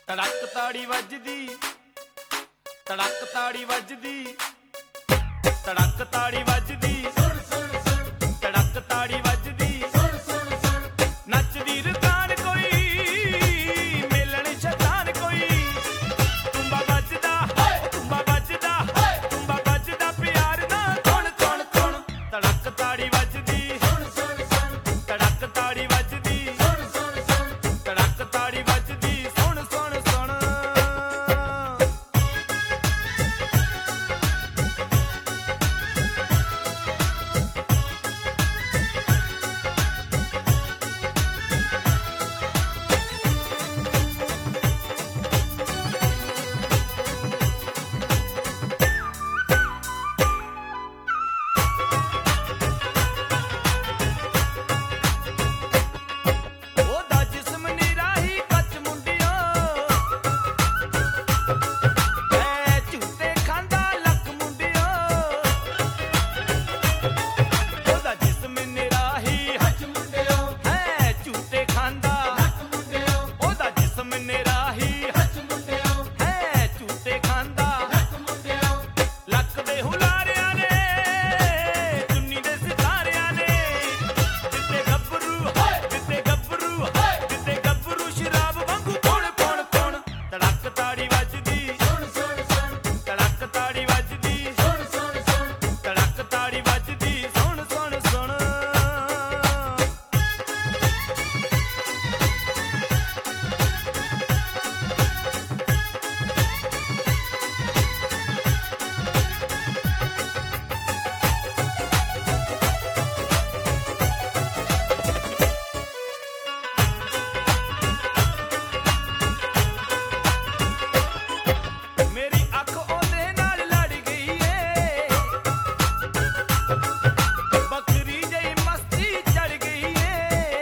ਧੜਕ ਤਾੜੀ ਵੱਜਦੀ, ਧੜਕ ਤਾੜੀ ਵੱਜਦੀ, ਧੜਕ ਤਾੜੀ ਵੱਜਦੀ, ਧੜਕ ਤਾੜੀ ਵੱਜਦੀ, ਨੱਚਦੀ ਰਕਾਨ ਕੋਈ ਮਿਲਣ ਸ਼ੈਤਾਨ ਕੋਈ, ਤੁੰਬਾ ਵੱਜਦਾ, ਤੁੰਬਾ ਵੱਜਦਾ, ਤੁੰਬਾ ਵੱਜਦਾ ਪਿਆਰ ਦਾ ਕੌਣ ਕੌਣ ਕੌਣ। ਧੜਕ ਤਾੜੀ ਵੱਜਦੀ, ਧੜਕ ਤਾੜੀ ਵੱਜਦੀ, ਧੜਕ ਤਾੜੀ ਵੱਜਦੀ, ਸੁਣ ਸੁਣ ਸੁਣ। ਉਹਦਾ ਜਿਸਮ ਨਿਰਾਹੀ ਕੱਚ ਮੁੰਡਿਓ, ਐ ਝੂਟੇ ਖਾਂਦਾ ਲੱਕ ਮੁੰਡਿਓ। ਉਹਦਾ ਜਿਸਮ ਨਿਰਾਹੀ ਹੱਜ ਮੁੰਡਿਓ, ਐ ਝੂਟੇ ਖਾਂਦਾ ਲੱਕ ਮੁੰਡਿਓ। ਉਹਦਾ ਜਿਸਮ ਨਿਰਾਹੀ ਹੱਜ ਮੁੰਡਿਓ, ਐ ਝੂਟੇ ਖਾਂਦਾ ਲੱਕ ਮੁੰਡਿਓ। ਲੱਕ ਦੇ ਹੁਲਾਰਿਆਂ ਨੇ, ਚੁੰਨੀ ਦੇ ਸਿਤਾਰਿਆਂ ਨੇ, ਜਿੱਤੇ ਗੱਭਰੂ ਜਿੱਤੇ ਗੱਭਰੂ ਜਿੱਤੇ ਗੱਭਰੂ ਸ਼ਰਾਬ ਵਾਂਗੂ ਕੌਣ ਕੌਣ ਕੌਣ। ਧੜਕ ਤਾੜੀ ਵੱਜਦੀ, ਧੜਕ ਤਾੜੀ ਵੱਜਦੀ, ਧੜਕ ਤਾੜੀ ਵੱਜਦੀ, ਸੁਣ ਸੁਣ ਸੁਣ। ਮੇਰੀ ਅੱਖ ਉਹਦੇ ਨਾਲ ਲੜ ਗਈ ਏ, ਬੱਕਰੀ ਜਿਹੀ ਮਸਤੀ ਚੜ ਗਈ ਏ।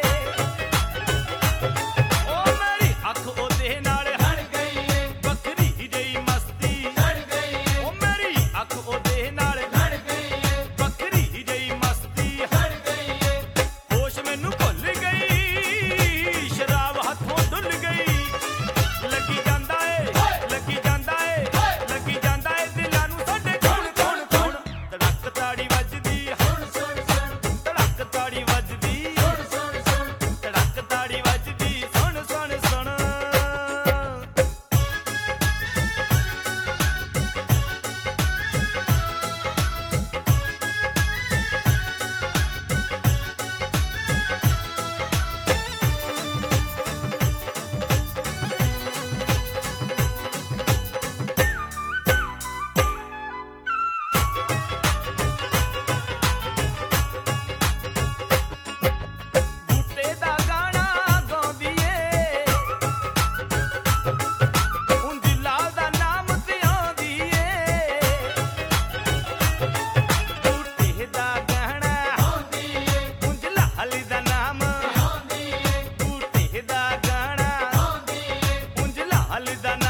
ਉਹ ਮੇਰੀ ਅੱਖ ਉਹਦੇ ਨਾਲ ਹੜ ਗਈ ਏ, ਬੱਕਰੀ ਜਿਹੀ ਮਸਤੀ ਚੜ ਗਈ ਏ। ਉਹ ਮੇਰੀ ਅੱਖ ਉਹਦੇ ਨਾਲ ਲੜ ਗਈ ਏ, ਬੱਕਰੀ ਜਿਹੀ ਮਸਤੀ ਹੜ ਗਈ ਏ। ਹੋਸ਼ ਮੈਨੂੰ ਭੁੱਲ ਗਈ, ਸ਼ਰਾਬ ਹੱਥੋਂ ਡੁੱਲ ਗਈ। ਲੱਗੀ ਜਾਂਦਾ ਏ, ਲੱਗੀ ਜਾਂਦਾ ਏ, ਲੱਗੀ ਜਾਂਦਾ ਏ ਦਿਲਾਂ ਨੂੰ ਸਾਡੇ ਕੌਣ ਕੌਣ ਕੌਣ। ਧੜਕ ਤਾੜੀ ਵੱਜਦੀ, ਧੜਕ ਤਾੜੀ ਵੱਜਦੀ, ਧੜਕ ਤਾੜੀ ਵੱਜਦੀ, ਸੁਣ ਸੁਣ ਸੁਣ। ਬੂਟੇ ਦਾ ਗਾਣਾ ਗਾਉਂਦੀ ਏ, ਉਂਝ ਲਾਲ ਦਾ ਨਾਮ ਤੇ ਆਉਂਦੀ ਏ। ਬੂਟੇ ਦਾ ਗਾਣਾ ਗਾਉਂਦੀ ਏ, ਉਂਝ ਲਾਲ ਦਾ ਨਾਮ ਆਉਂਦੀ ਏ। ਬੂਟੇ ਦਾ ਗਾਣਾ ਗਾਉਂਦੀ ਏ, ਉਂਝ ਲਾਲ ਦਾ